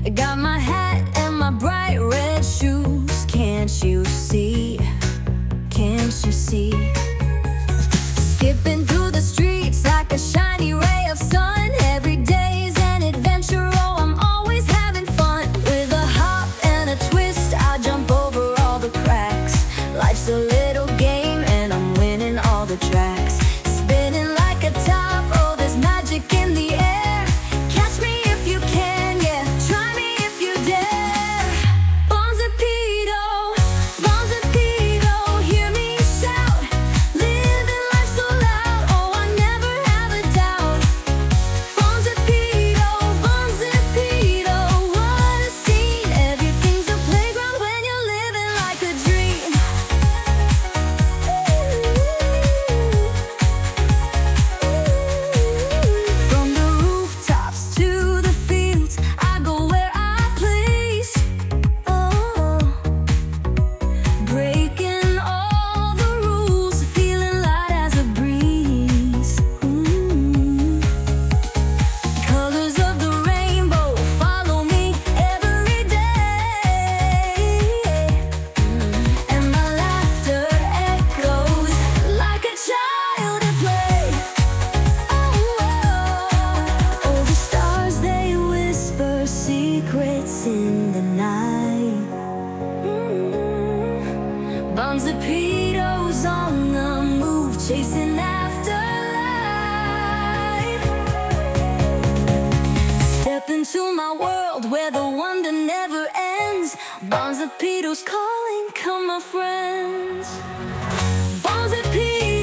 Got my hat and my bright red shoes. Can't you see? Can't you see? Skipping through the streets like a shiny ray of sun. Every day's an adventure, oh, I'm always having fun. With a hop and a twist, I jump over all the cracks. Life's a little game and I'm winning all the tracks. Spinning like a top, oh, there's magic in the air. Catch me if you can, yeah, try me if you dare. Bonzipito, Bonzipito, hear me shout. Living life so loud, oh, I never have a doubt. Bonzipito, Bonzipito, what a scene. Everything's a playground when you're living like a dream. From the rooftops to the fields, I go where I please. Oh, breaking all the rules, feeling light as a breeze. Colors of the rainbow follow me every day, and my laughter echoes like a child at play. Oh, the stars, they whisper secrets in the night. Bonzipito's on the move, chasing after life. Step into my world where the wonder never ends. Bonzipito's calling, come my friends. Bonzipito.